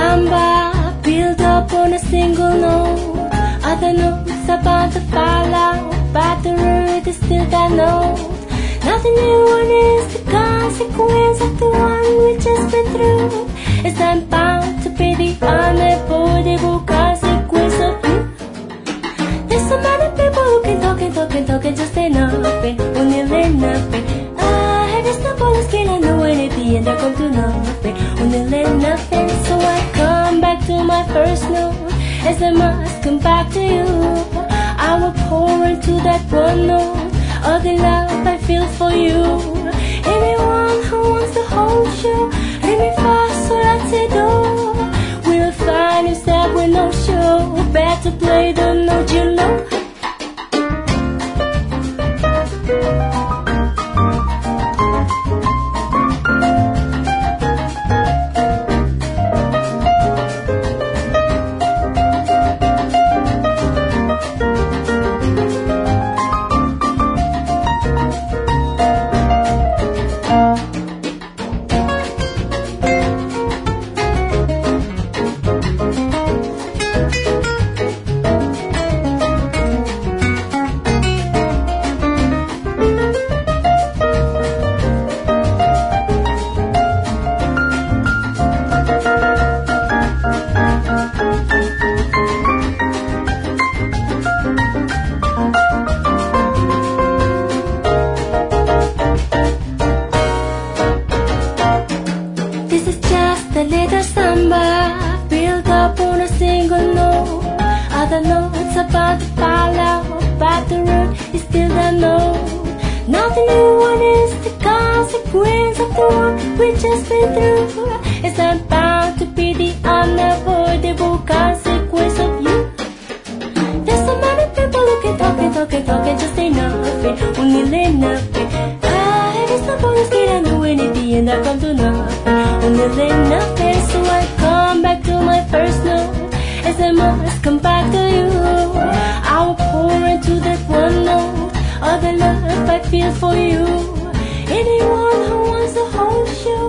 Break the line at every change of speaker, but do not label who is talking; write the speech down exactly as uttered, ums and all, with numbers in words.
samba built up on a single note. Other notes about to fall out, but the root is still that note. Nothing new one is the consequence of the one we just been through. It's not bound to be the unavoidable consequence of you. There's so many people who can talk and talk and talk and just say nothing, only let nothing. Ah, heavy stuff on the skin, I know when at the end I come to nothing, only let nothing. So I come back to my first note, as I must come back to you. I will pour into that one note all the love I feel for you. Anyone who wants to hold you, let me fast so that's it all. Will find himself with no show, better play the note you know. The little samba built up on a single note. Other notes about to fall out, but the root is still the note. Nothing new one is the consequence of the one we just been through. It's not bound to be the unavoidable consequence of you. There's so many people who can talk and talk and talk and just say nothing, only let nothing. Ah, heavy stuff on the skin, I know when at the end I come to nothing, only let nothing. So I come back to my first note, as I must come back to you. I will pour into that one note all the love I feel for you. Anyone who wants to hold you,